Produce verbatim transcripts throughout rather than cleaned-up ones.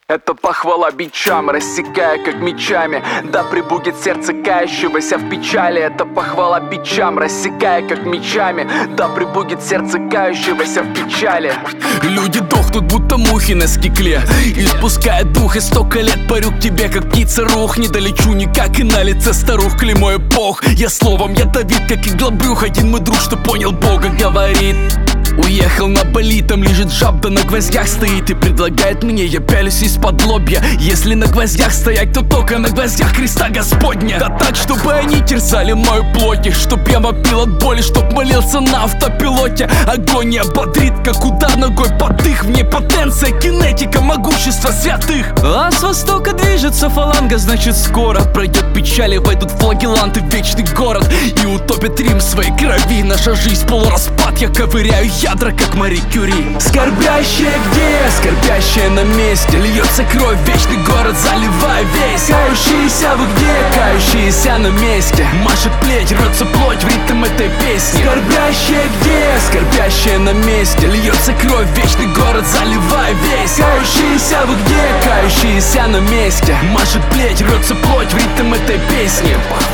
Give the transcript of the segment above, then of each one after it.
Это похвала бичам, рассекая как мечами. Да пребудет сердце кающегося в печали. Это похвала бичам, рассекая как мечами. Да пребудет сердце кающегося в печали. Люди дохнут, будто мухи на стекле. Испуская дух, и столько лет парю к тебе, как птица рух. Не долечу никак, и на лице старух клеймо эпох. Я словом ядовит, как иглобрюх. Один мой друг, что понял Бога, говорит: уехал на Бали, там лежит жаб, да на гвоздях стоит и предлагает мне, я пялюсь из-под лобья. Если на гвоздях стоять, то только на гвоздях креста Господня. Да так, чтобы они терзали мою плоть, чтоб я вопил от боли, чтоб молился на автопилоте. Агония бодрит, как удар ногой под дых. В ней потенция, кинетика, могущество святых. А с востока движется фаланга, значит скоро пройдет печали, войдут флагеланты в вечный город и утопят Рим в своей крови. Наша жизнь полураспад, я ковыряю ядра, как Мари Кюри. Скорбящая где? Скорбящая на месте. Льется кровь, вечный город, заливая весь. Кающиеся вы где? Кающиеся на месте. Машет плеть, рвется плоть в ритм этой песни. Скорбящая где? Скорбящая на месте. Льется кровь, вечный город, заливая весь. Кающиеся вы где? Кающиеся на месте. Машет плеть, рвется плоть в ритм этой песни.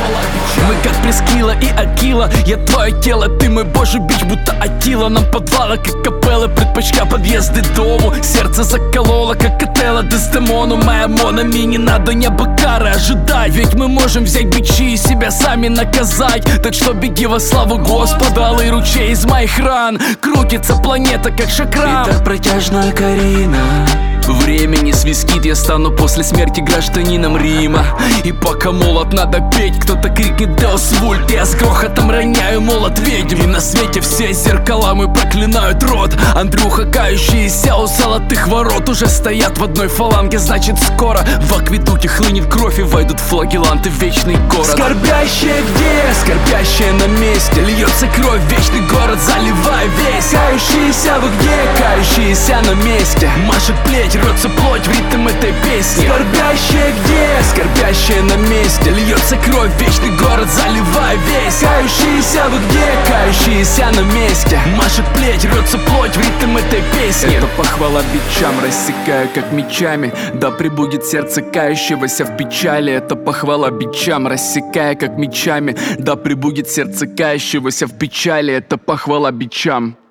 Мы как Прескила и Акила. Я твое тело, ты мой божий бич, будто Атила. Нам подвала, как капелла, предпочтя подъезды дому. Сердце закололо, как Отелло Дездемону. Моя Монами, не надо небо кары ожидать, ведь мы можем взять бичи и себя сами наказать. Так что беги во славу Господа, алый ручей из моих ран. Крутится планета, как шакрам. И так протяжно, Карина. Время не свистит, я стану после смерти гражданином Рима. И пока молот надо петь, кто-то крикнет Деус Вульт. Я с грохотом роняю молот ведьм. И на свете все зеркала мы проклинают род. Андрюха, кающиеся у золотых ворот, уже стоят в одной фаланге, значит скоро в акведуке хлынет кровь и войдут флагеланты в вечный город. Скорбящая где? Скорбящая на месте. Льется кровь, вечный город, заливая весь. Кающиеся вы где? Кающиеся на месте. Машет плеть, рвется плоть в ритм этой песни. Скорбящая где? Скорбящая на месте. Льется кровь, вечный город, заливая весь. Кающиеся вы где? Кающиеся на месте. Машет плеть, рвется плоть в ритм этой песни. Это похвала бичам, рассекая как мечами. Да пребудет сердце кающегося в печали. Это похвала бичам, рассекая как мечами. Да пребудет сердце кающегося в печали. Это похвала бичам.